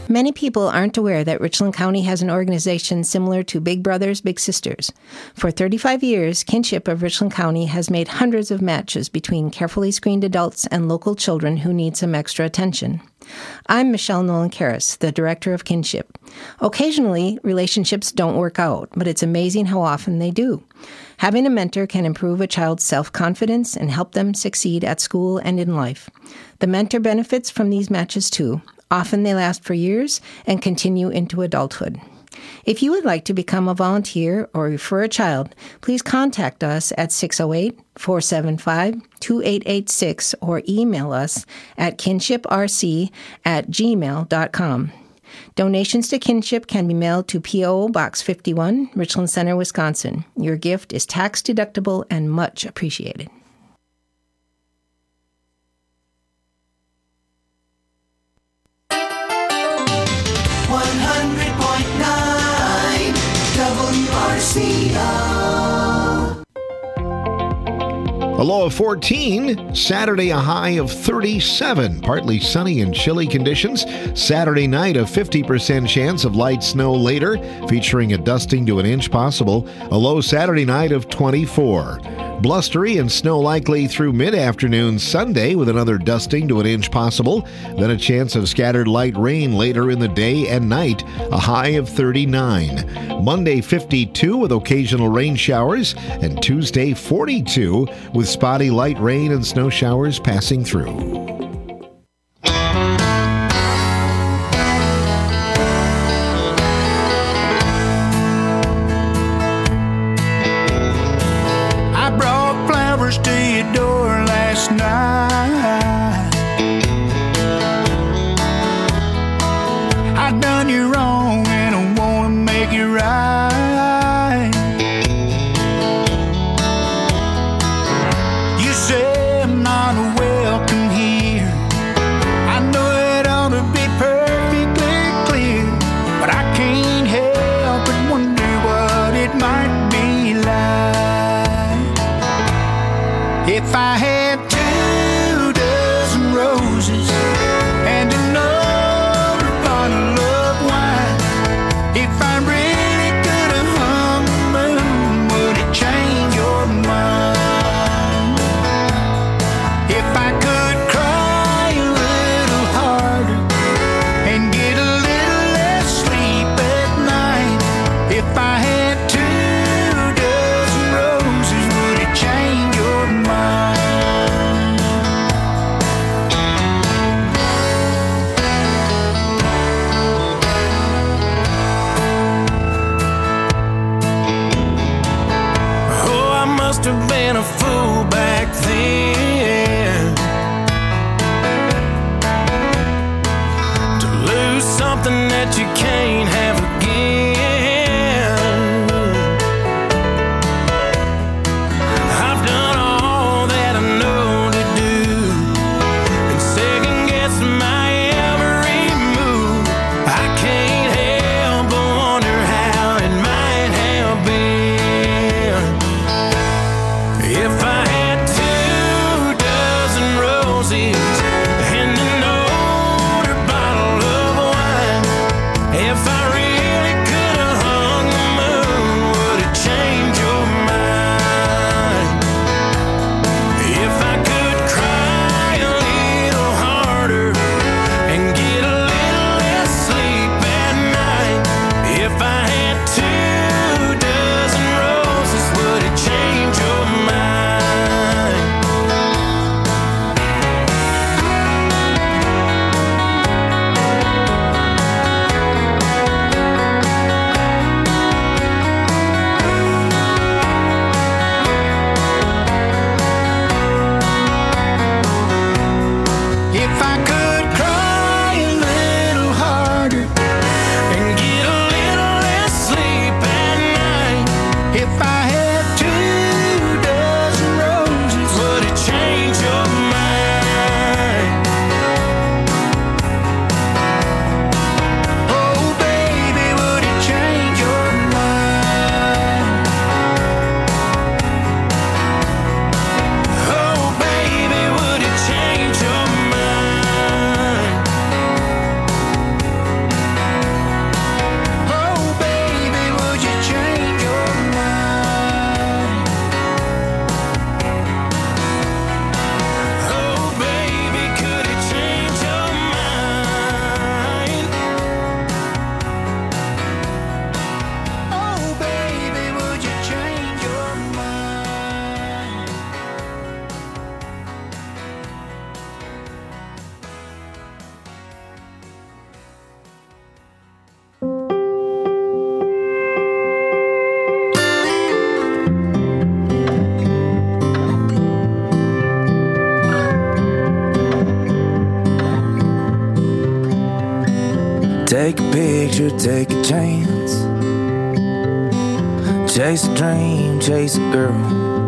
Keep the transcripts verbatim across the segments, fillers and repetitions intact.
Many people aren't aware that Richland County has an organization similar to Big Brothers Big Sisters. For thirty-five years, Kinship of Richland County has made hundreds of matches between carefully screened adults and local children who need some extra attention. I'm Michelle Nolan-Karras, the director of Kinship. Occasionally, relationships don't work out, but it's amazing how often they do. Having a mentor can improve a child's self-confidence and help them succeed at school and in life. The mentor benefits from these matches too. Often they last for years and continue into adulthood. If you would like to become a volunteer or refer a child, please contact us at six oh eight, four seven five, two eight eight six or email us at kinshiprc at gmail dot com. Donations to Kinship can be mailed to P O. Box fifty-one, Richland Center, Wisconsin. Your gift is tax deductible and much appreciated. one hundred point nine W R C O. A low of fourteen. Saturday, a high of thirty-seven. Partly sunny and chilly conditions. Saturday night, a fifty percent chance of light snow later, featuring a dusting to an inch possible. A low Saturday night of twenty-four. Blustery and snow likely through mid-afternoon Sunday with another dusting to an inch possible. Then a chance of scattered light rain later in the day and night, a high of thirty-nine. Monday fifty-two with occasional rain showers, and Tuesday forty-two with spotty light rain and snow showers passing through. To your door last night. I done you wrong and I wanna make it right. You say I'm not welcome here. I know it ought to be perfectly clear, but I can't help but wonder what it might be like if I had two dozen roses and another bottle of wine. If I really could have hung the moon, would it change your mind? If I could cry a little harder and get a little less sleep at night. If I had two dozen roses, would it change your mind? Oh, I must have been a fool back then to lose something that you can't have again. I've done all that I know to do and second guess my every move. I can't help but wonder how it might have been if Take a picture, take a chance. Chase a dream, chase a girl.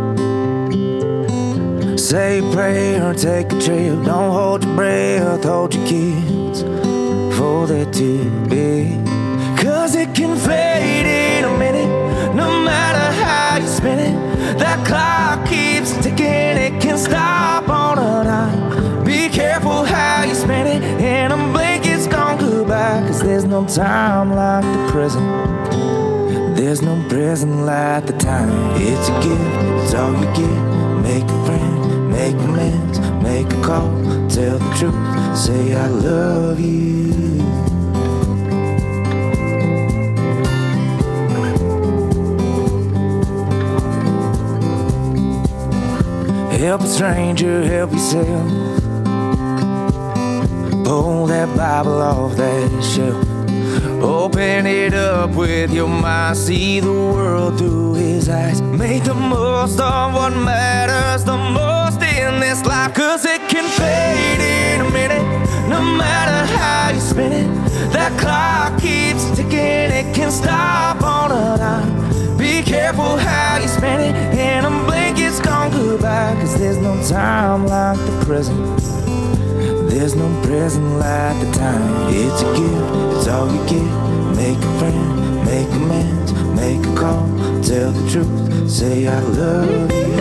Say a prayer, take a trip. Don't hold your breath, hold your kids for they're too big. Cause it can fade in a minute, no matter how you spin it. That clock keeps ticking, it can stop on a dime. Be careful how you spend it, and a blink it's gone goodbye. Cause there's no time like the present. There's no present like the time. It's a gift, it's all you get. Make a friend, make amends, make a call, tell the truth, say I love you. Help a stranger, help yourself. Pull that Bible off that shelf. Open it up with your mind. See the world through his eyes. Make the most of what matters the most in this life. Cause it can fade in a minute, no matter how you spin it. That clock keeps ticking, it can stop on a dime. Be careful how you spend it, and a blink it's gone goodbye. Cause there's no time like the present. There's no present like the time. It's a gift, it's all you get. Make a friend, make amends, make a call, tell the truth, say I love you.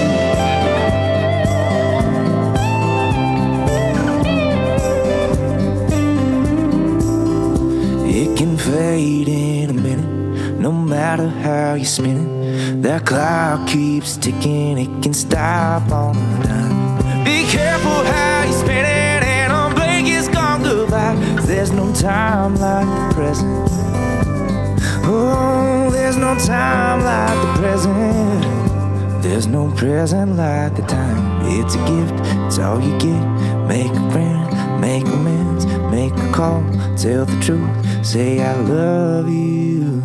It can fade in a minute, no matter how you spin it. That clock keeps ticking, it can stop on a dime. Be careful how you spin it, there's no time like the present. Oh, there's no time like the present. There's no present like the time. It's a gift, it's all you get. Make a friend, make amends, make a call, tell the truth, say I love you.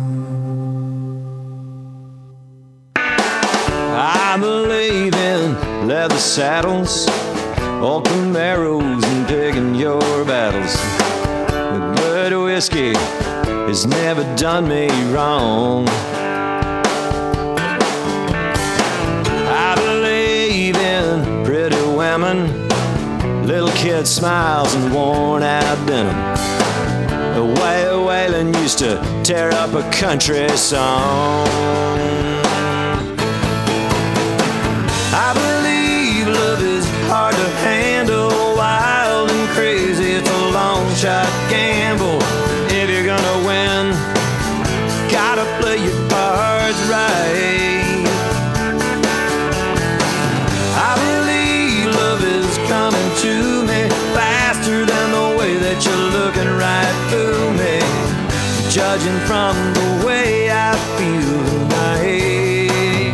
I believe in leather saddles, open arrows, and picking your battles. Good whiskey has never done me wrong. I believe in pretty women, little kid smiles and worn out denim. The way Waylon used to tear up a country song. I believe love is hard to handle, wild and crazy, it's a long shot gamble. If you're gonna win, gotta play your cards right. I believe love is coming to me faster than the way that you're looking right through me, judging from the way I feel tonight.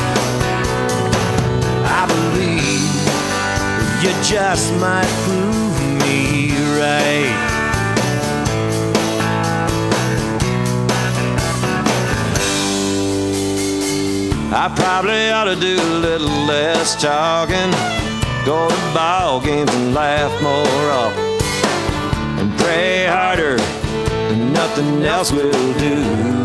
I believe you just might prove me right. I probably ought to do a little less talking, go to ball games and laugh more often, and pray harder than nothing else will do.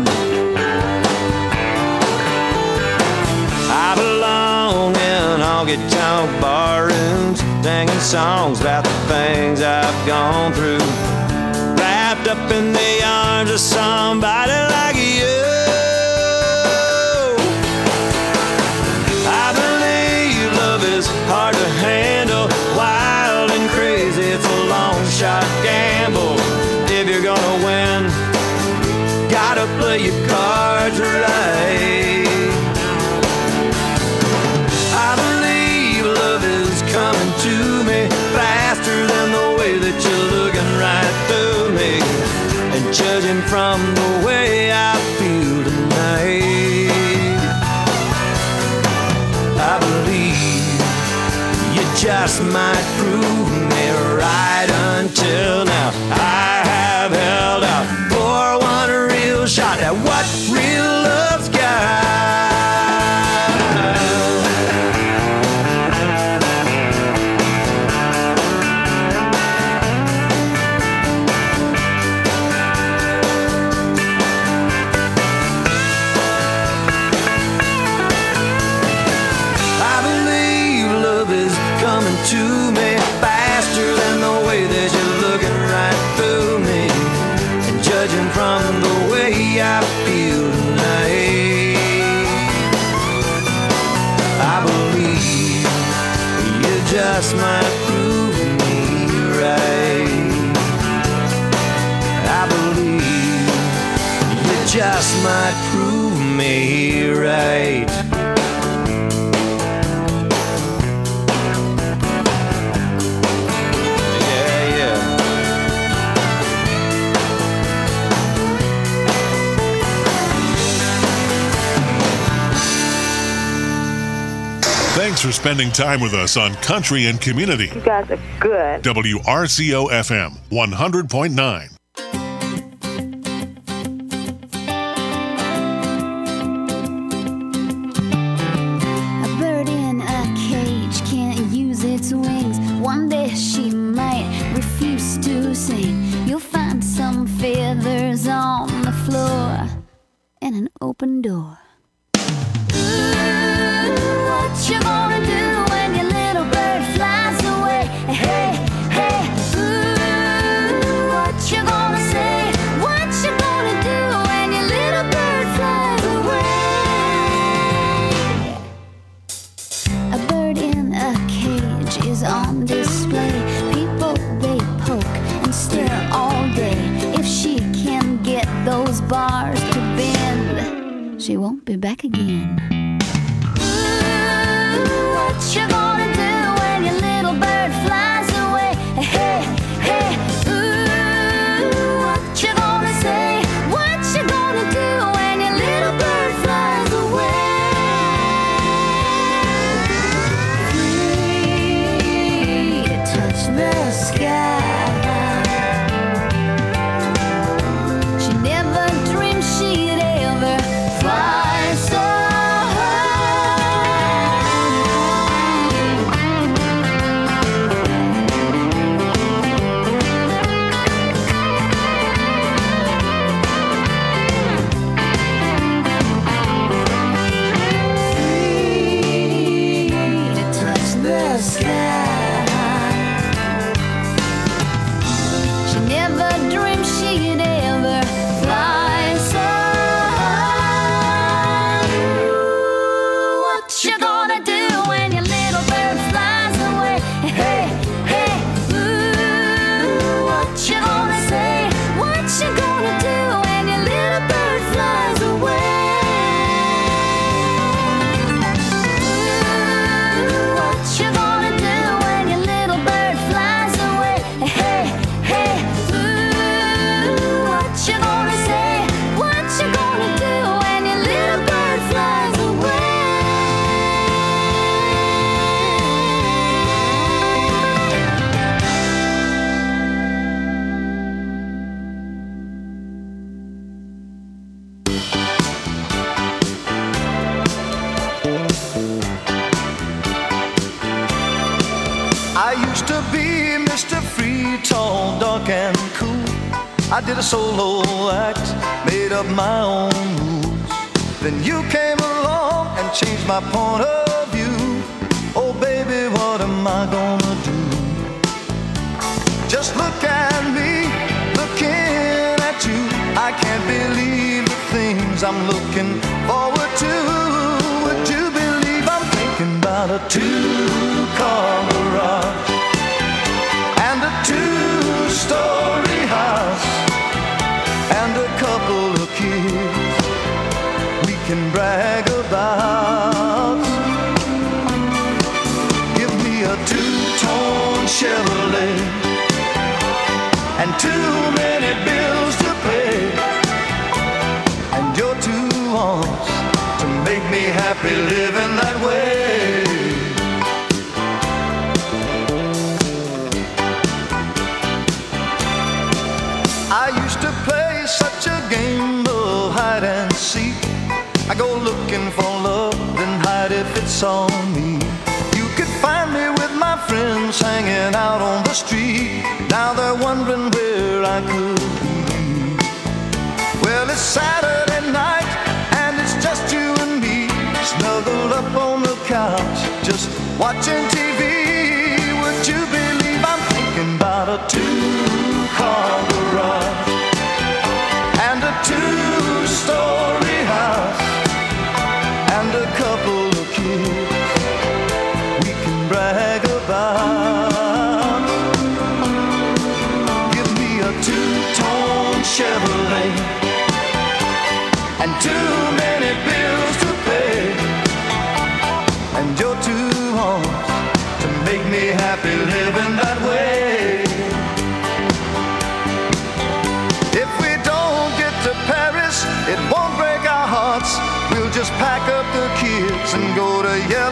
I belong in honky-tonk bar rooms, singing songs about the things I've gone through, wrapped up in the arms of somebody like you. I believe love is hard to handle, wild and crazy, it's a long shot gamble. If you're gonna win, gotta play your cards right. I believe love is coming to me faster than the way that you're looking right through me, and judging from the way I feel tonight. I believe you just might prove me right. Until now I have held out for one real shot at what real love's got. just might prove me right. Yeah, yeah. Thanks for spending time with us on Country and Community. You guys are good. W R C O F M one hundred point nine. A bird in a cage can't use its wings. One day she might refuse to sing. You'll find some feathers on the floor and an open door. What you gonna do when your little bird flies away? Hey, hey, ooh, what you gonna say? What you gonna do when your little bird flies away? A bird in a cage is on display. People, they poke and stare all day. If she can get those bars to bend, she won't be back again. What you gonna do when your little bird flies away? Hey, hey, ooh, what you gonna say? What you gonna do when your little bird flies away? Free to touch the sky. She never dreamed she'd ever fly so I did a solo act, made up my own rules. Then you came along and changed my point of view. Oh baby, what am I gonna do? Just look at me, looking at you. I can't believe the things I'm looking forward to. Would you believe I'm thinking about a two-car garage and a two-story house and a couple of kids we can brag about. Give me a two-tone Chevrolet and too many bills to pay, and your two arms to make me happy living that way. I used to play such a game of hide and seek. I go looking for love, then hide if it's on me. You could find me with my friends hanging out on the street. Now they're wondering where I could be. Well, it's Saturday night and it's just you and me, snuggled up on the couch, just watching T V. Would you believe I'm thinking about a two-car garage and a two-story house and a couple of kids we can brag about. Give me a two-tone Chevrolet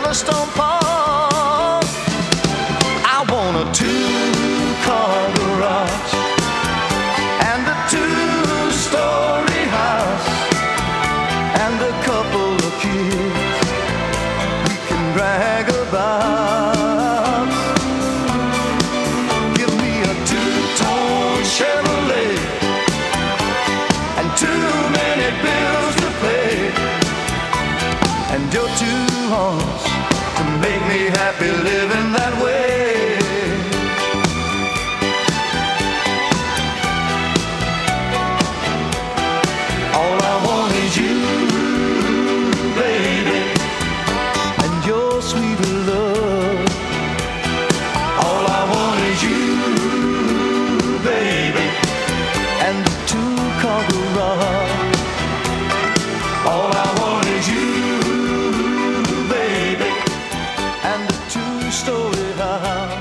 Yellowstone Park. I want a two-car garage and a two-story house and a couple of kids we can brag about. Give me a two-tone Chevrolet and too many bills to pay, and your two arms to make me happy living that way. All I want is you, baby, and your sweet love. All I want is you, baby, and the two-car garage. All I want is you, baby, and the two-story house.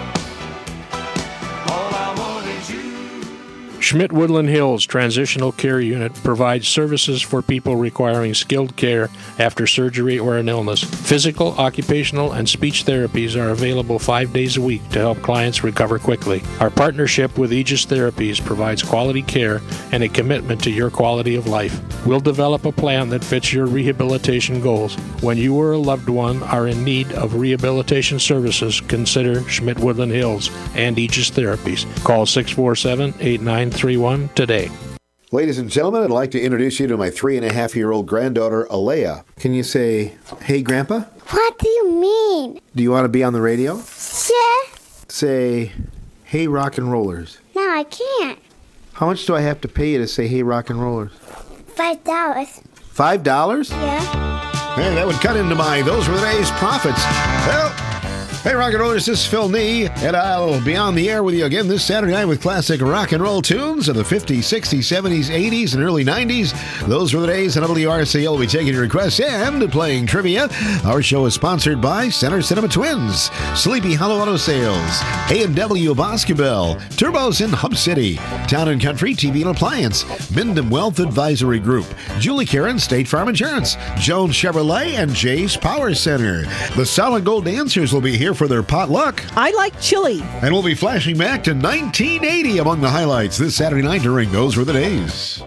All I want is you. Schmidt Woodland Hills Transitional Care Unit provides services for people requiring skilled care after surgery or an illness. Physical, occupational, and speech therapies are available five days a week to help clients recover quickly. Our partnership with Aegis Therapies provides quality care and a commitment to your quality of life. We'll develop a plan that fits your rehabilitation goals. When you or a loved one are in need of rehabilitation services, consider Schmidt Woodland Hills and Aegis Therapies. Call six four seven, eight nine three one today. Ladies and gentlemen, I'd like to introduce you to my three and a half year old granddaughter, Alea. Can you say, hey, Grandpa? What do you mean? Do you want to be on the radio? Yeah. Say, hey, rock and rollers. No, I can't. How much do I have to pay you to say, hey, rock and rollers? Five dollars. Five dollars? Yeah. Hey, that would cut into my Those Were the Days profits. Well, hey, rock and rollers, this is Phil Nee, and I'll be on the air with you again this Saturday night with classic rock and roll tunes of the fifties, sixties, seventies, eighties, and early nineties. Those were the days, and W R C L will be taking your requests and playing trivia. Our show is sponsored by Center Cinema Twins, Sleepy Hollow Auto Sales, A and W Basketball, Turbos in Hub City, Town and Country T V and Appliance, Mindom Wealth Advisory Group, Julie Karen State Farm Insurance, Jones Chevrolet, and Jay's Power Center. The Solid Gold Dancers will be here for their potluck. I like chili. And we'll be flashing back to nineteen eighty among the highlights this Saturday night during Those Were the Days.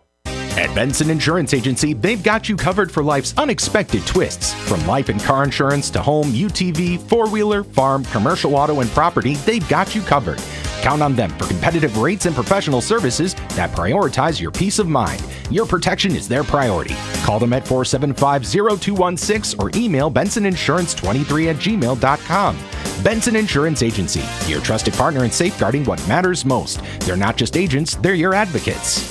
At Benson Insurance Agency, they've got you covered for life's unexpected twists. From life and car insurance to home, U T V, four-wheeler, farm, commercial auto, and property, they've got you covered. Count on them for competitive rates and professional services that prioritize your peace of mind. Your protection is their priority. Call them at four seven five, zero two one six or email benson insurance twenty-three at gmail dot com. Benson Insurance Agency, your trusted partner in safeguarding what matters most. They're not just agents, they're your advocates.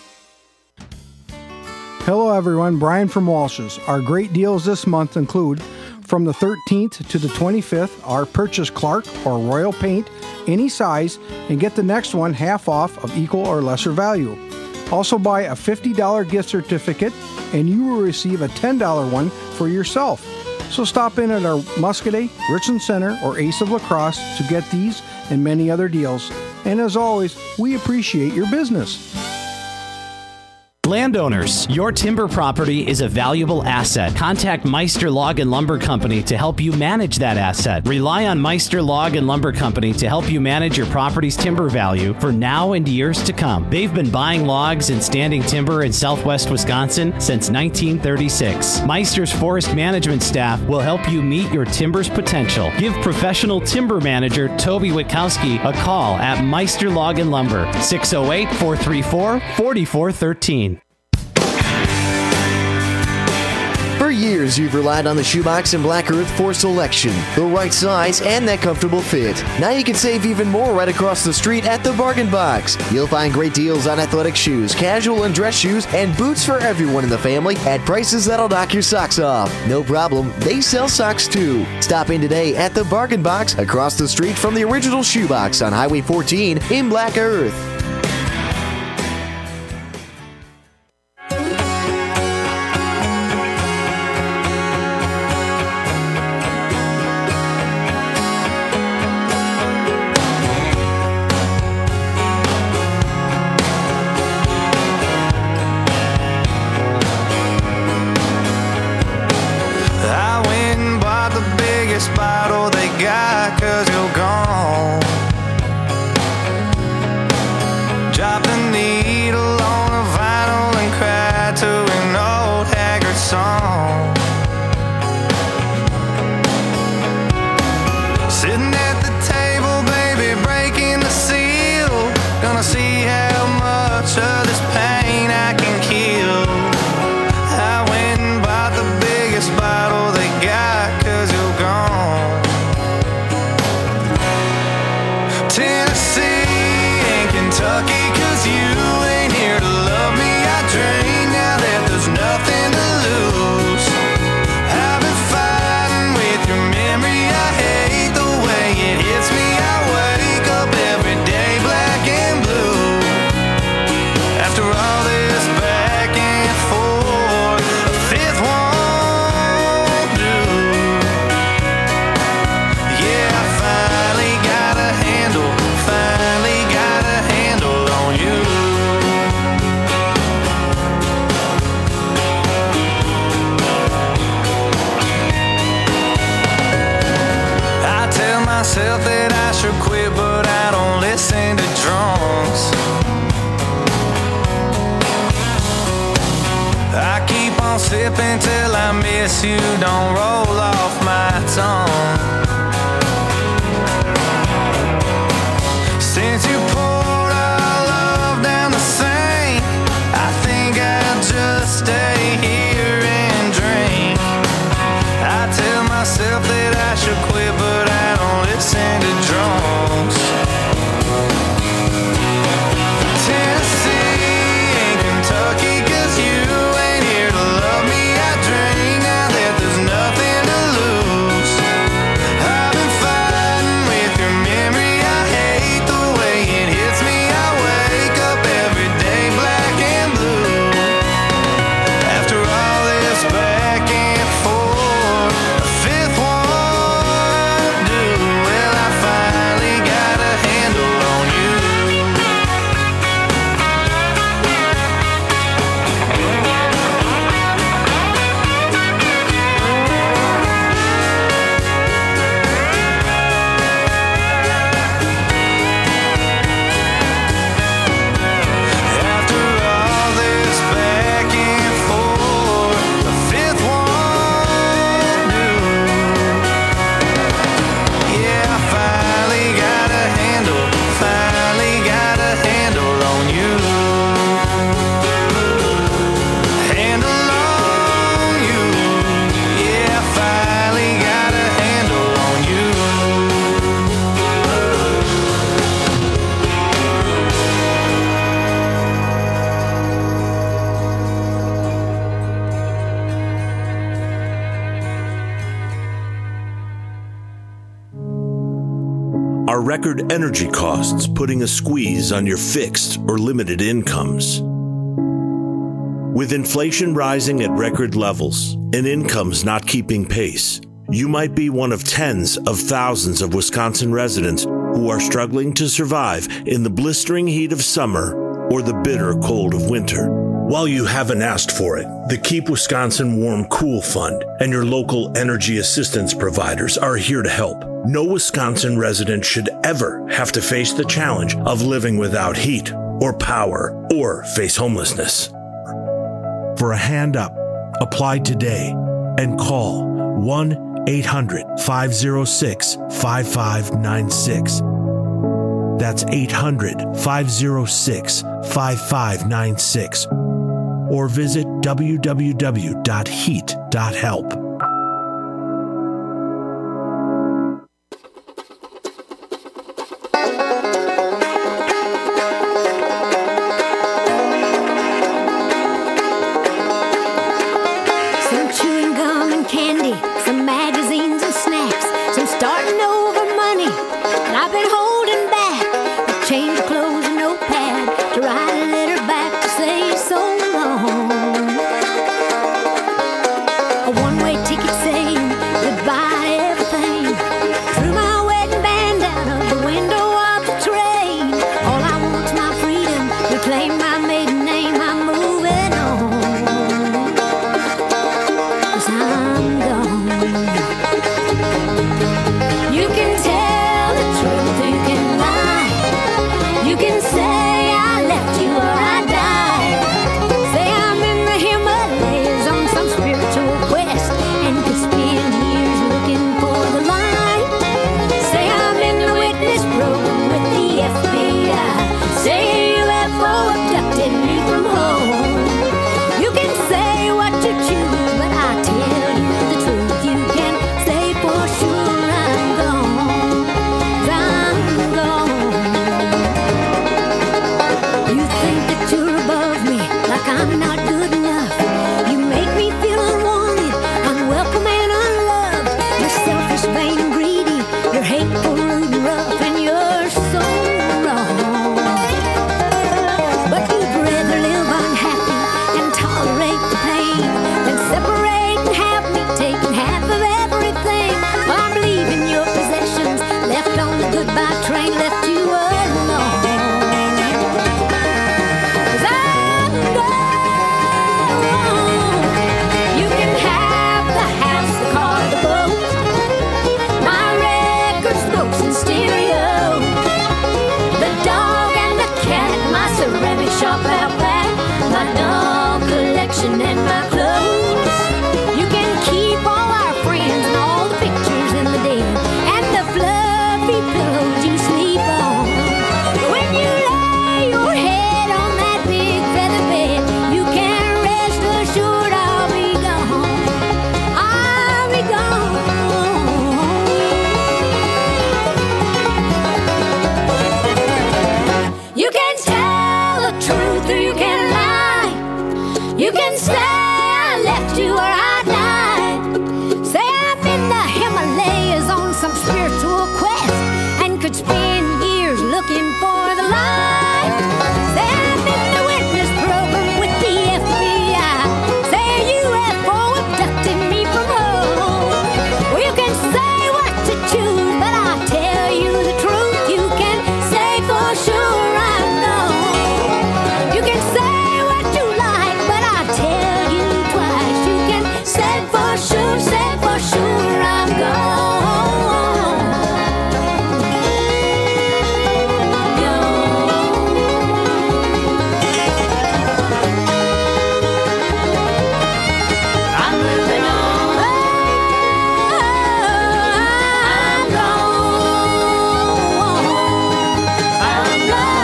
Hello everyone, Brian from Walsh's. Our great deals this month include from the thirteenth to the twenty-fifth, our purchase Clark or Royal paint, any size, and get the next one half off of equal or lesser value. Also buy a fifty dollars gift certificate and you will receive a ten dollars one for yourself. So stop in at our Muscadet, Richland Center, or Ace of La Crosse to get these and many other deals. And as always, we appreciate your business. Landowners, your timber property is a valuable asset. Contact Meister Log and Lumber Company to help you manage that asset. Rely on Meister Log and Lumber Company to help you manage your property's timber value for now and years to come. They've been buying logs and standing timber in southwest Wisconsin since nineteen thirty-six. Meister's forest management staff will help you meet your timber's potential. Give professional timber manager Toby Witkowski a call at Meister Log and Lumber, six oh eight, four three four, four four one three. For years, you've relied on the Shoebox and Black Earth for selection, the right size, and that comfortable fit. Now you can save even more right across the street at the Bargain Box. You'll find great deals on athletic shoes, casual and dress shoes, and boots for everyone in the family at prices that'll knock your socks off. No problem, they sell socks too. Stop in today at the Bargain Box across the street from the original Shoebox on Highway fourteen in Black Earth. I went and bought the myself that I should quit, but I don't listen to drunks. I keep on sipping till I miss you, don't roll off my tongue. Since you poured our love down the sink, I think I'll just stay here and drink. I tell myself that I should quit, but I don't listen to drunks. Tennessee and Kentucky, 'cause you ain't here to love me. I drink now that there's nothing to lose. I've been fighting with your memory. I hate the way it hits me. I wake up every day black and blue. After all this back and forth, the fifth one do. Well, I finally got a handle on you. After all this back and forth, the fifth one do. Yeah, I finally got a handle, finally got a handle on you. Handle on you. Yeah, I finally got a handle on you. Are record energy costs putting a squeeze on your fixed or limited incomes? With inflation rising at record levels and incomes not keeping pace, you might be one of tens of thousands of Wisconsin residents who are struggling to survive in the blistering heat of summer or the bitter cold of winter. While you haven't asked for it, the Keep Wisconsin Warm Cool Fund and your local energy assistance providers are here to help. No Wisconsin resident should ever have to face the challenge of living without heat or power or face homelessness. For a hand up, apply today and call one eight hundred, five oh six, five five nine six. That's eight hundred, five oh six, five five nine six. Or visit w w w dot heat dot help. Some chewing gum and candy, some magazines and snacks, some starting over money that I've been holding back. A change of clothes, a notepad to write a letter back to say so long. A one-way ticket saying goodbye to everything. Threw my wedding band out of the window of the train. All I want's my freedom, reclaim my maiden name. I'm moving on. 'Cause I'm gone. You can tell the truth, you can lie. You can say I left you or I died. Say I'm in the Himalayas on some spiritual quest and could spend years looking for the light. Say I'm in the witness program with the F B I. Say U F O abduction my doll collection and my clothes. You can keep all our friends and all the pictures in the den and the fluffy pillows you sleep on. When you lay your head on that big feather bed, you can rest assured I'll be gone. I'll be gone. You can tell the truth or you can lie. You can say I left you or I died. Say I'm in the Himalayas on some spiritual quest and could spend years looking for the light. Say I'm in the witness program with the F B I. Say a U F O abducted me from home. Well, you can say what to choose, but I'll tell you the truth. You can say for sure I'm gone. You can say what you like, but I'll tell you twice. You can say for sure, say for sure I'm gone. I'm moving on. I'm gone. I'm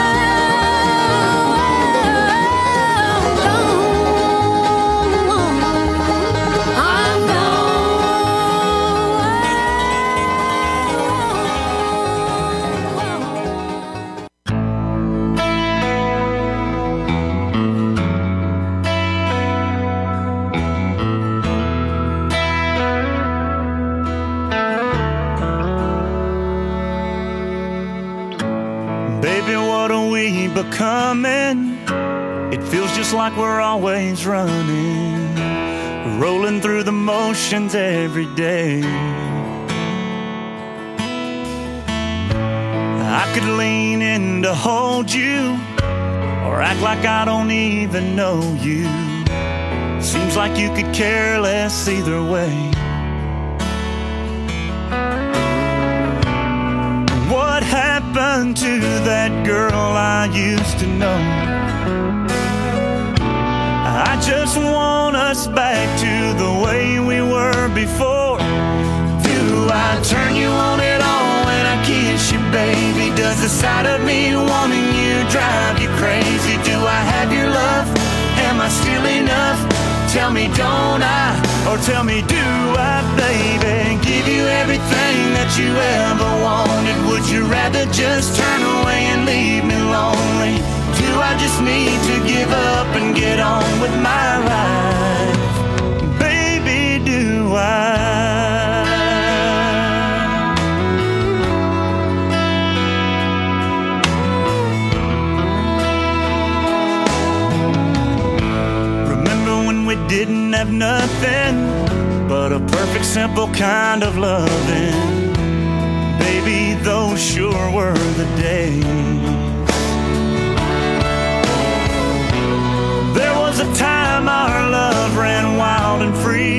Baby, what are we becoming? It feels just like we're always running, rolling through the motions every day. I could lean in to hold you, or act like I don't even know you. Seems like you could care less either way. What happened to that girl I used to know? I just want us back to the way we were before. Do I turn you on at all when I kiss you, baby? Does the sight of me wanting you drive you crazy? Do I have your love? Am I still enough? Tell me, don't I? Or tell me, do I, baby? Give you everything that you ever wanted. Would you rather just turn away and leave me lonely? Do I just need to give up and get on with my life? Baby, do I? Remember when we didn't have nothing but a perfect, simple kind of loving? Baby, those sure were the days. There was a time our love ran wild and free,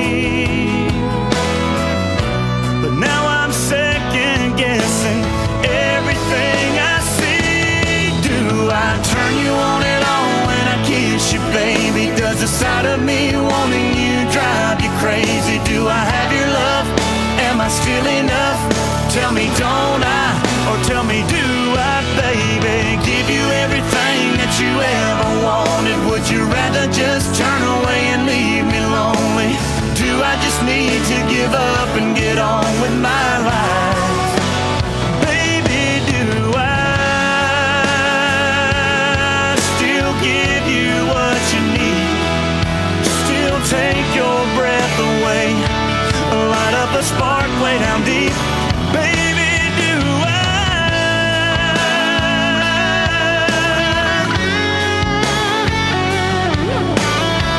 but now I'm second guessing everything I see. Do I turn you on at all when I kiss you, baby? Does the sight of me wanting you drive you crazy? Do I have your love? Am I still enough? Tell me, don't I? Or tell me, do I, baby? Give you everything that you ever wanted. Would you rather just turn away and leave me lonely? Do I just need to give up and get on with my life? Baby, do I still give you what you need? Still take your breath away, light up a spark way down deep. Baby, do I?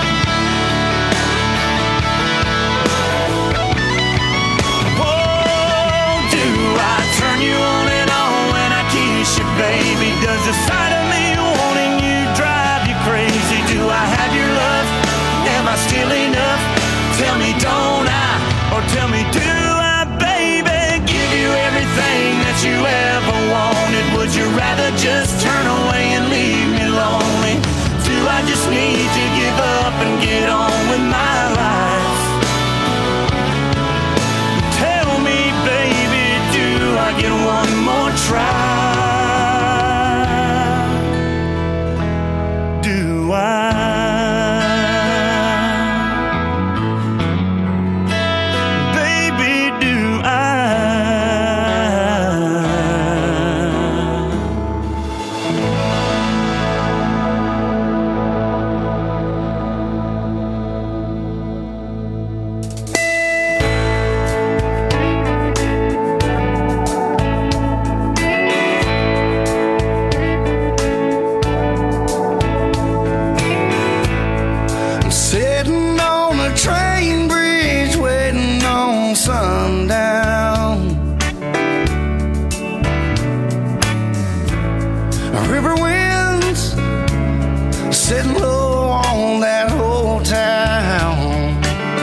sitting low on that whole town.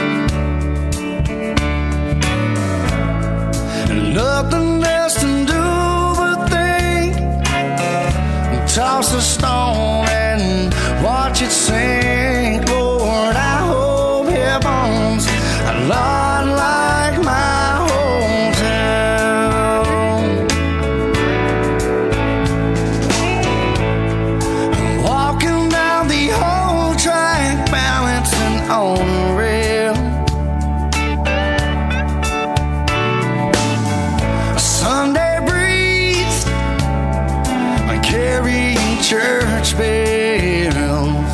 And nothing else to do but think, toss a stone and watch it sink. Lord, I hope heaven's a lot like my hometown. I'm walking down the old track, balancing on the rail. A Sunday breeze carrying church bells.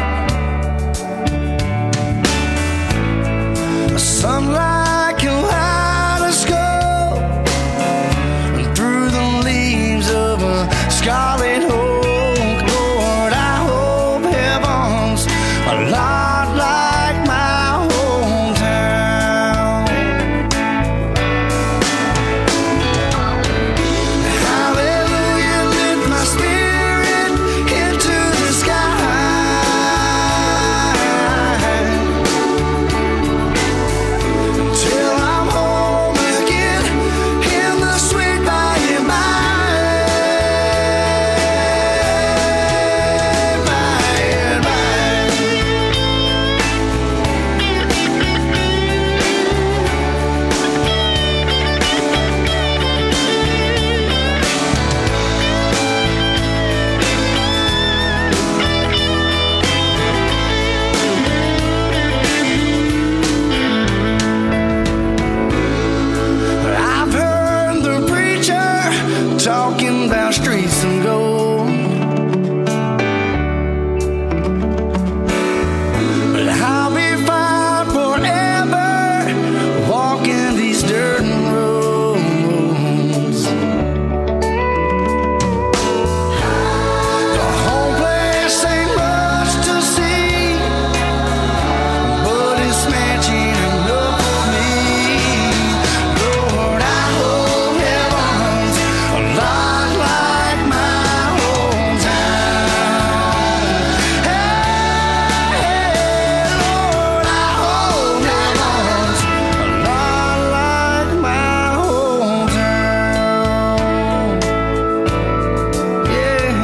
Sunlight can light a skull through the leaves of a scarlet oak. Lord, I hope heaven's a lot like my hometown. Hallelujah, lift my spirit into the sky. Till I'm home again in the sweet by and by, by and by. I've heard the preacher talking about streets and gold, but I'll be fine forever walking these dirt roads. The whole place ain't much to see, but it's matching enough for me. Lord, I hope heaven's a lot like my hometown. Hey, Lord, I hope heaven's a lot like my hometown. Yeah.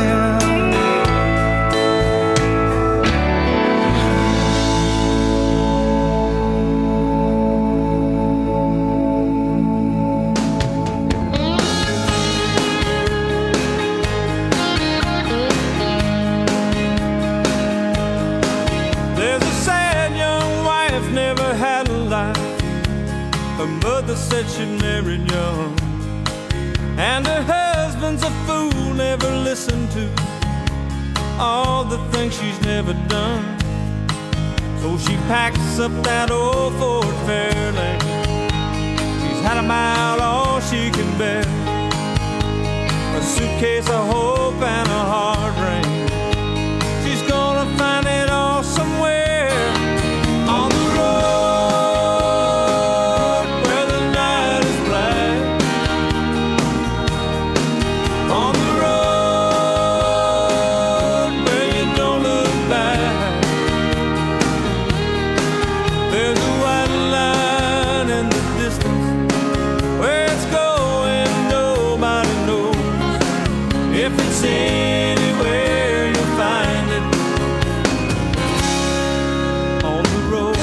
There's a sad young wife, never had a life. Her mother said she married young, and her husband's a fool, never listened to all the things she's never done. So she packs up that old Ford Fairlane. She's had about all she can bear, a suitcase of hope and a hard rain. She's gonna find it all somewhere on the road where the night is black, on the road where you don't look back. There's a white line in the distance, where it's going nobody knows. If it's anywhere, you'll find it on the road.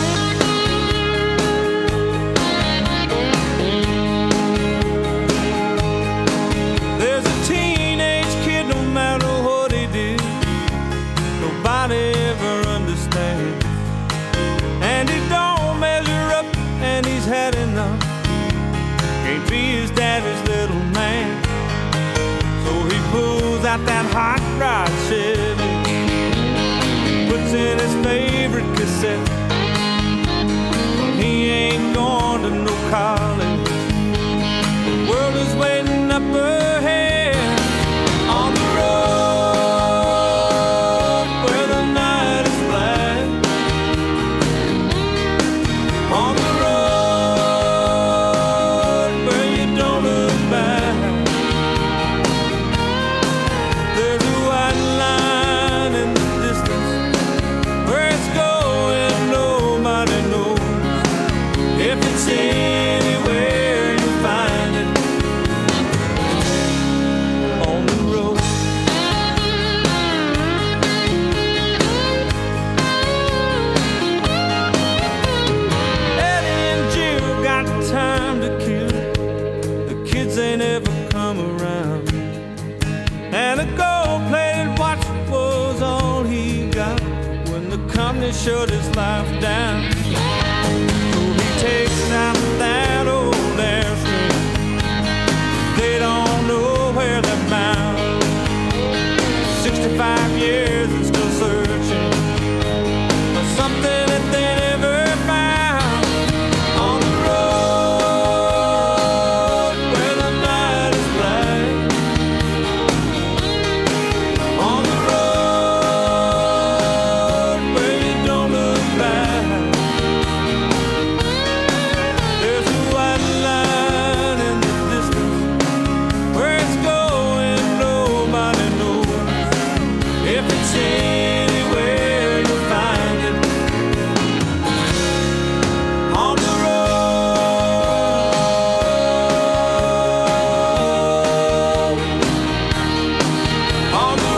There's a teenage kid, no matter what he did, nobody ever understands. And he don't measure up, and he's had enough. Can't be his daddy's little man. So he pulls out that hot rod Chevy, puts in his favorite cassette. Well, he ain't going to no college. The world is waiting up ahead on the road where the night is black, on the road where you don't look back. There's a white line in the distance, company shut his life down. So he takes out that old ass ring. They don't know where they're bound. Sixty-five years and still searching for something that they never found. On the road where the night is black. On the road where you don't look back. There's a white line in the distance. Where it's going, nobody knows. If it's anywhere, you'll find it. On the road. On the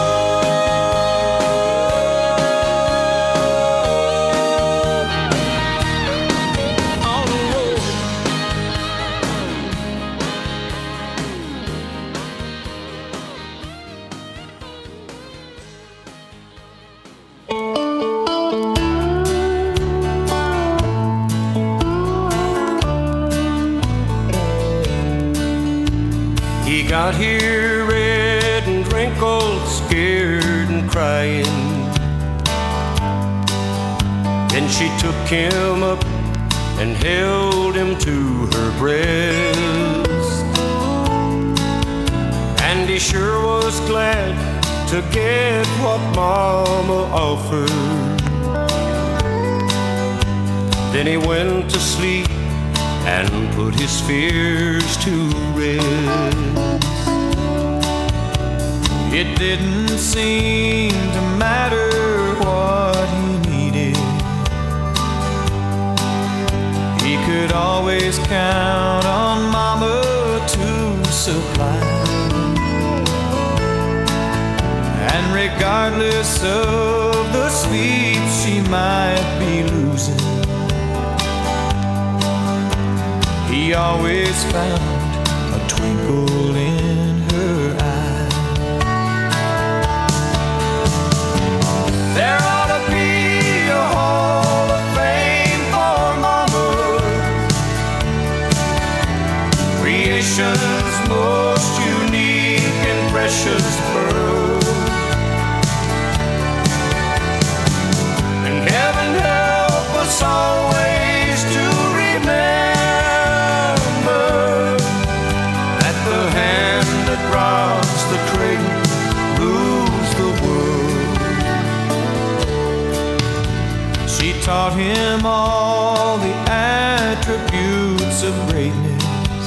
road. On the road. He got here red and wrinkled, scared and crying. Then she took him up and held him to her breast. And he sure was glad to get what Mama offered. Then he went to sleep and put his fears to rest. It didn't seem to matter what he needed. He could always count on Mama to supply. And regardless of the sleep she might be losing, he always found a twinkle in her eye. There ought to be a hall of fame for Mama, creation's most unique and precious pearl. And heaven help us always to remember that the hand that rocks the cradle rules the world. She taught him all the attributes of greatness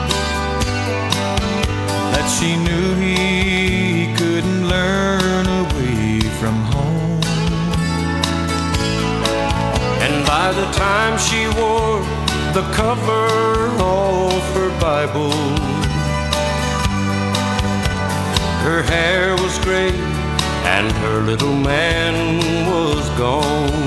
that she knew he couldn't learn away from home. And by the time she wore the cover of her Bible, her hair was gray and her little man was gone.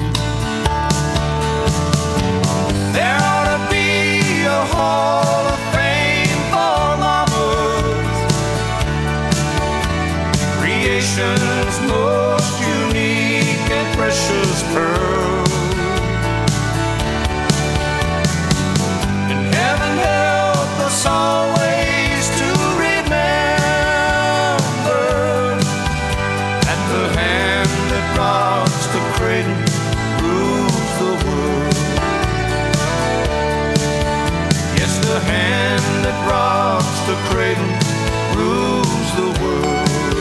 There ought to be a hall of fame for mamas, creation's most unique and precious pearl. And heaven help us always to remember that the hand that rocks the cradle rules the world. Yes, the hand that rocks the cradle rules the world.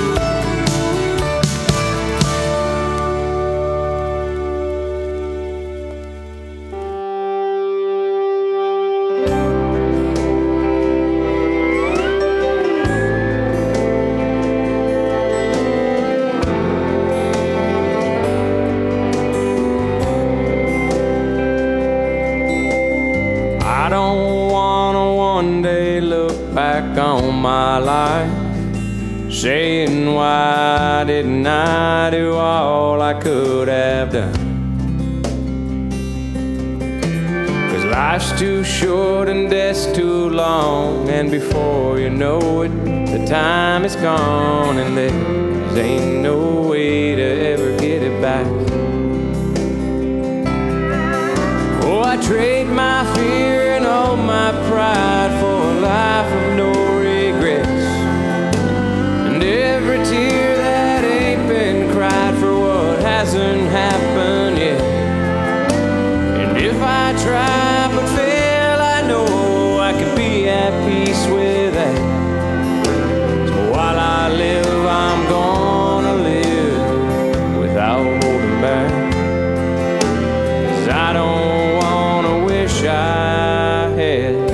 I don't wanna one day look back on my life saying, why didn't I do all I could have done? 'Cause life's too short and death's too long, and before you know it, the time is gone, and there ain't no way to ever get it back. hasn't happened yet. And if I try but fail, I know I can be at peace with that. So while I live, I'm gonna live without holding back. 'Cause I don't wanna wish I had.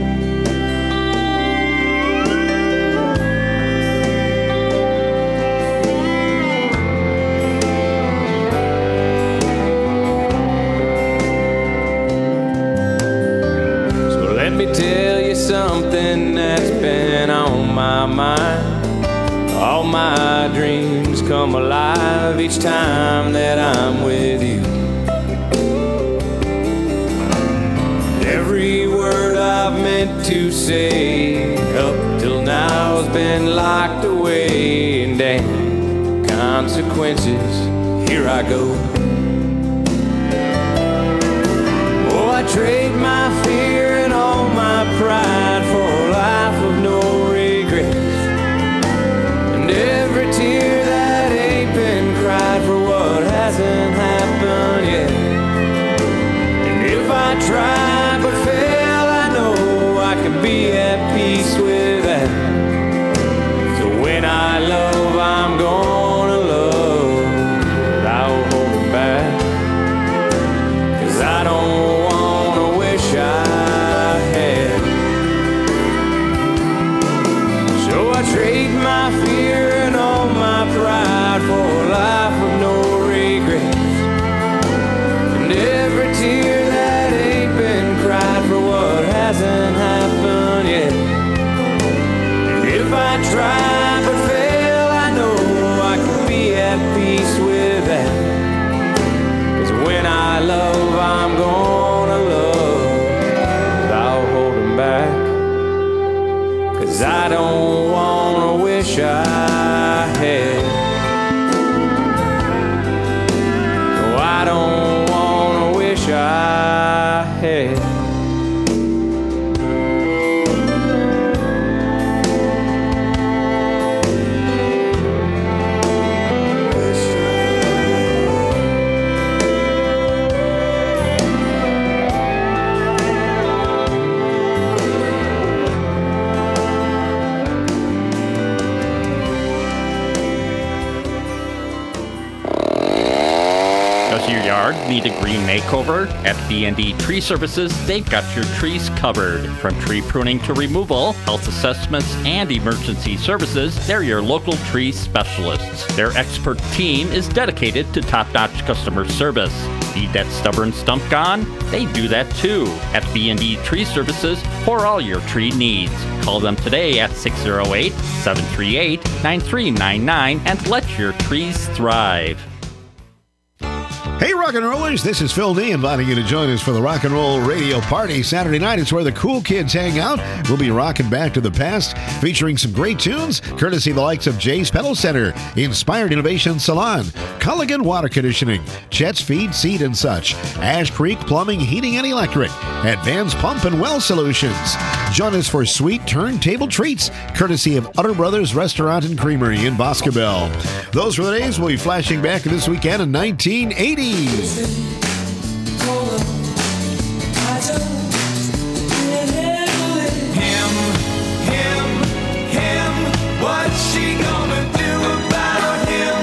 Let me tell you something that's been on my mind. All my dreams come alive each time that I'm with you. Every word I've meant to say up till now has been locked away. And damn consequences, here I go. Oh, I trade my fear and all my pride for a life of no regrets. And every tear that ain't been cried for what hasn't happened yet. And if I try but fail, I know I can be at peace with that. So when I love, I'm gonna love without holding back. 'Cause I don't wanna wish I had. So I trade my fear and all my pride for a life with no regrets. And every tear that ain't been cried for what hasn't happened yet. And if I try but fail, I know I can be at peace with that. 'Cause when I love, I'm gonna love without holding back. 'Cause I don't wanna wish I had. No, I don't wanna wish I had. Does your yard need a green makeover? At B and D Tree Services, they've got your trees covered. From tree pruning to removal, health assessments, and emergency services, they're your local tree specialists. Their expert team is dedicated to top-notch customer service. Need that stubborn stump gone? They do that too at B and D Tree Services for all your tree needs. Call them today at six oh eight, seven three eight, nine three nine nine and let your trees thrive. Hey, rock and rollers, this is Phil D inviting you to join us for the Rock and Roll Radio Party Saturday night. It's where the cool kids hang out. We'll be rocking back to the past, featuring some great tunes, courtesy of the likes of Jay's Pedal Center, Inspired Innovation Salon, Culligan Water Conditioning, Chet's Feed, Seed and Such, Ash Creek Plumbing, Heating and Electric, Advanced Pump and Well Solutions. Join us for sweet turntable treats, courtesy of Utter Brothers Restaurant and Creamery in Boscobel. Those were the days we'll be flashing back to this weekend in nineteen eighty. What's she gonna do about him?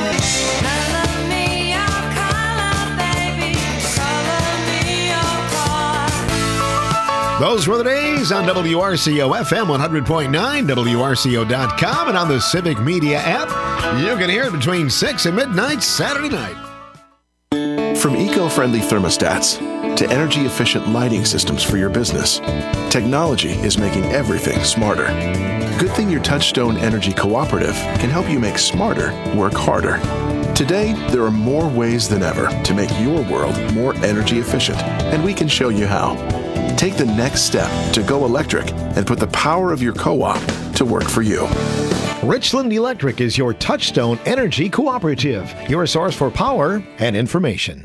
Those were the days on W R C O F M one hundred point nine, W R C O dot com, and on the Civic Media app. You can hear it between six and midnight Saturday night. From eco-friendly thermostats to energy-efficient lighting systems for your business, technology is making everything smarter. Good thing your Touchstone Energy Cooperative can help you make smarter work harder. Today, there are more ways than ever to make your world more energy efficient, and we can show you how. Take the next step to go electric and put the power of your co-op to work for you. Richland Electric is your Touchstone Energy Cooperative, your source for power and information.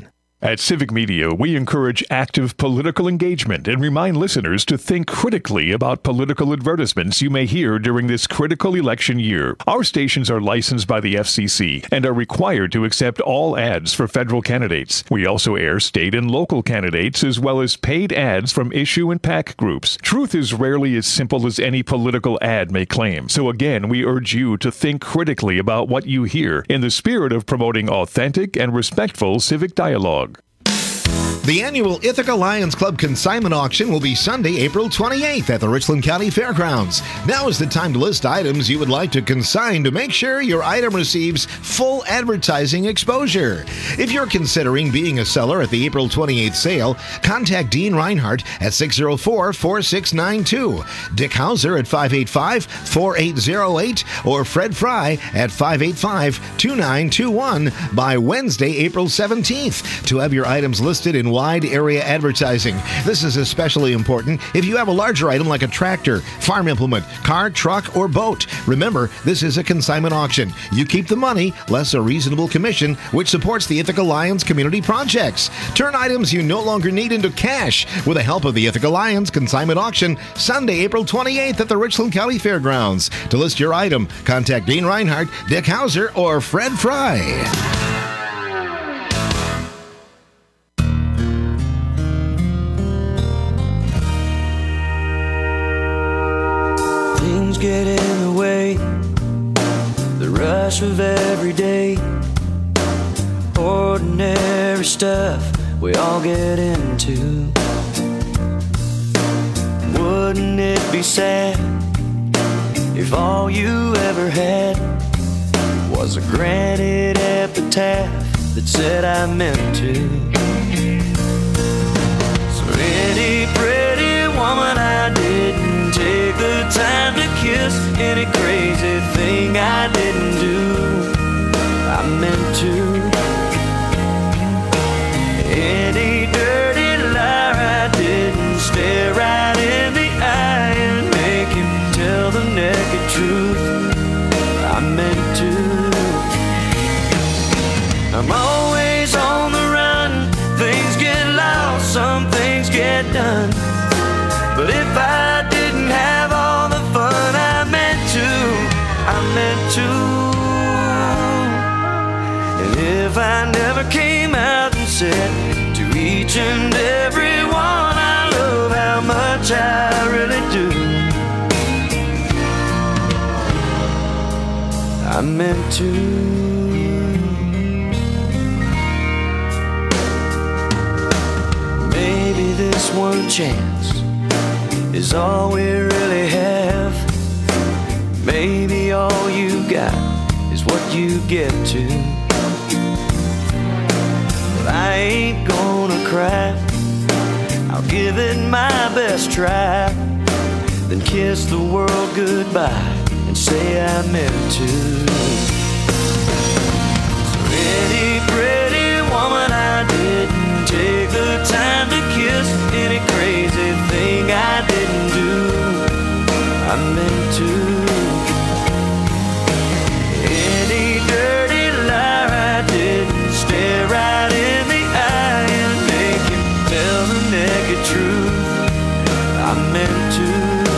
At Civic Media, we encourage active political engagement and remind listeners to think critically about political advertisements you may hear during this critical election year. Our stations are licensed by the F C C and are required to accept all ads for federal candidates. We also air state and local candidates as well as paid ads from issue and PAC groups. Truth is rarely as simple as any political ad may claim. So again, we urge you to think critically about what you hear in the spirit of promoting authentic and respectful civic dialogue. The annual Ithaca Lions Club consignment auction will be Sunday, April twenty-eighth at the Richland County Fairgrounds. Now is the time to list items you would like to consign to make sure your item receives full advertising exposure. If you're considering being a seller at the April twenty-eighth sale, contact Dean Reinhardt at six oh four, four six nine two, Dick Hauser at five eight five, four eight oh eight, or Fred Fry at five eight five, two nine two one by Wednesday, April seventeenth to have your items listed in wide area advertising. This is especially important if you have a larger item like a tractor, farm implement, car, truck, or boat. Remember, this is a consignment auction. You keep the money, less a reasonable commission, which supports the Ithaca Lions community projects. Turn items you no longer need into cash with the help of the Ithaca Lions consignment auction Sunday, April twenty-eighth at the Richland County Fairgrounds. To list your item, contact Dean Reinhardt, Dick Hauser, or Fred Fry. Get in the way, the rush of every day, ordinary stuff we all get into. Wouldn't it be sad if all you ever had was a granted epitaph that said I meant to? So any pretty woman I didn't take the time to kiss, any crazy thing I didn't do, I meant to. Any dirty liar I didn't stare right in the eye and make him tell the naked truth, I meant to. I'm always on the run, things get lost, some things get done. But if I didn't have all the fun I meant to, I meant to. And if I never came out and said to each and every one I love how much I really do, I meant to. Maybe this one chance is all we really have. Maybe all you got is what you get to. But I ain't gonna cry, I'll give it my best try, then kiss the world goodbye and say I meant to. So any pretty woman I didn't take the time to kiss, any crazy thing I didn't do, I meant to. Any dirty liar I didn't stare right in the eye and make him tell the naked truth, I meant to.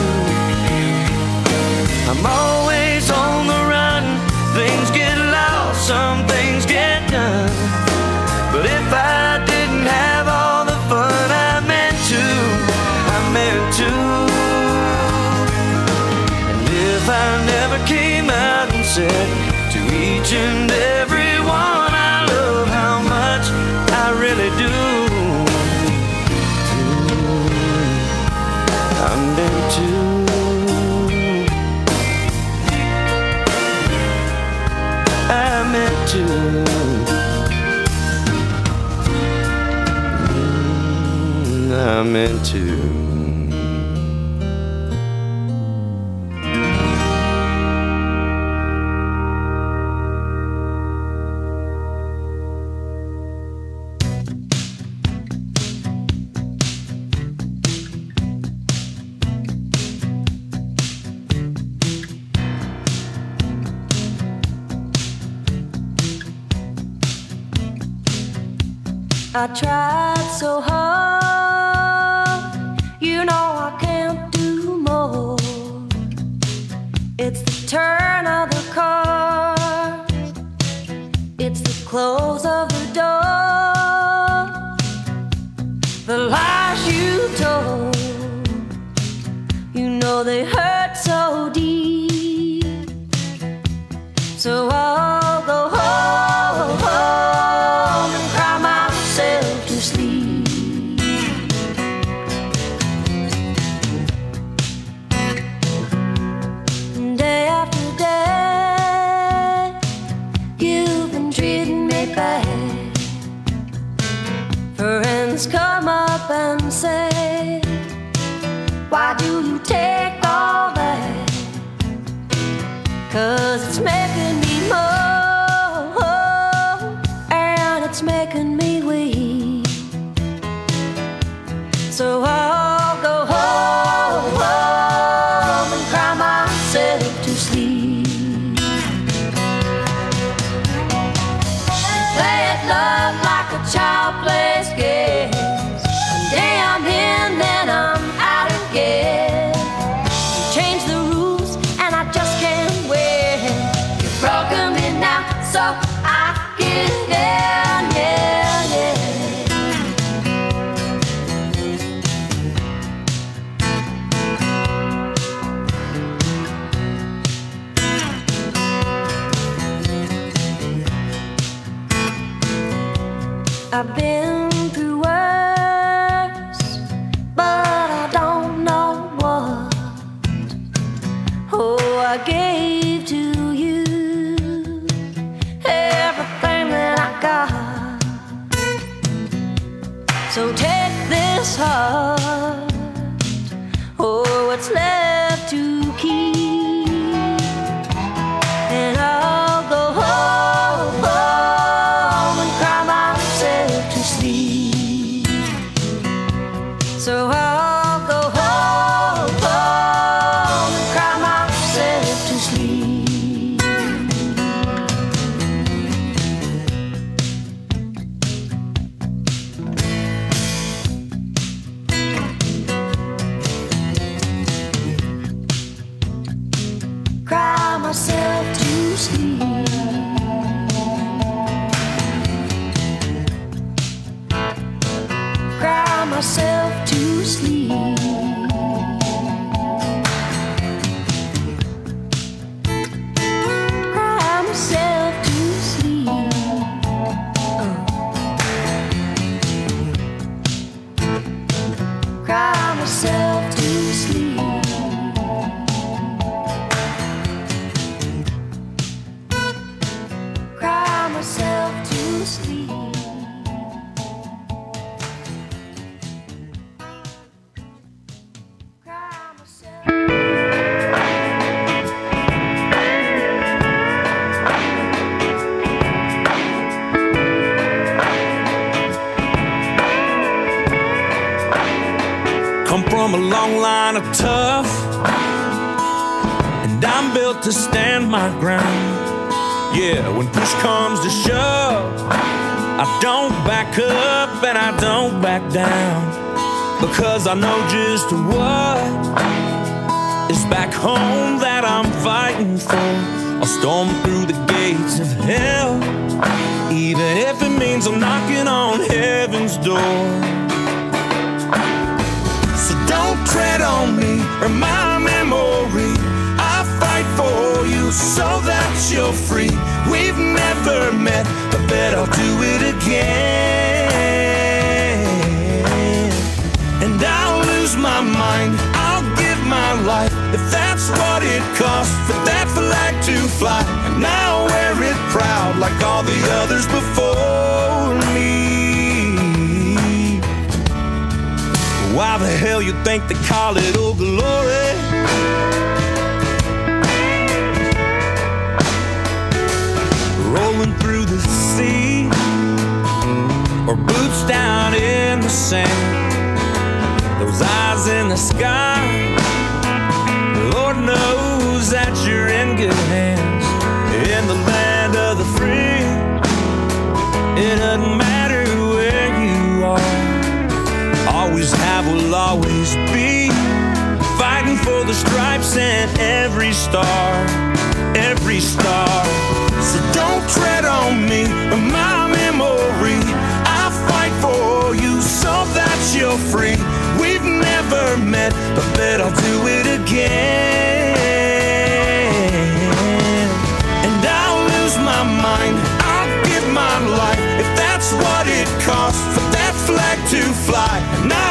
I'm always on the run, things get lost, some things get done. But if I didn't have all the fun I meant to, I meant to. And if I never came out and said to each and every one I love how much I really do, I meant to. I meant to. I meant to. I tried so hard, you know I can't do more. It's the turn of the car, it's the close of the door, the lies you told, you know they hurt so deep. So I'll go home, home and cry myself to sleep. Day after day, you've been treating me bad. Friends come up and say, why do you take all that? 'Cause it's making me more, and it's making me weak. So I'll go home, home and cry myself to sleep. Play it love like a child plays games. One day I'm in, then I'm out again. You change the rules and I just can't win. You've broken me now, so I give in, yeah, yeah. I've been through worse, but I don't know what. Oh, I gave to you everything that I got. So take this heart, oh, what's left to keep, and I'll go home, home and cry myself to sleep. So I'll go home, home and cry myself to sleep. Cry myself to sleep. Cry myself to sleep. Cry myself to sleep. Oh. Cry myself to sleep. Cry myself to sleep. Come from a long line of tough, and I'm built to stand my ground. Yeah, when push comes to shove, I don't back up and I don't back down, because I know just what is back home that I'm fighting for. I'll storm through the gates of hell, even if it means I'm knocking on heaven's door. So don't tread on me or my memory. I fight for you so that you're free. We've never met, but bet I'll do it again. And I'll lose my mind, I'll give my life, if that's what it costs for that flag to fly. And I'll wear it proud like all the others before me. Why the hell you think they call it Old Glory? Rolling through the sea, or boots down in the sand. Those eyes in the sky, Lord knows that you're in good hands. In the land of the free, it doesn't matter where you always have, will always be. Fighting for the stripes and every star, every star. So don't tread on me or my memory. I fight for you so that you're free. We've never met, but bet I'll do it again. And I'll lose my mind, I'll give my life if that's what it costs for that flag to fly. And I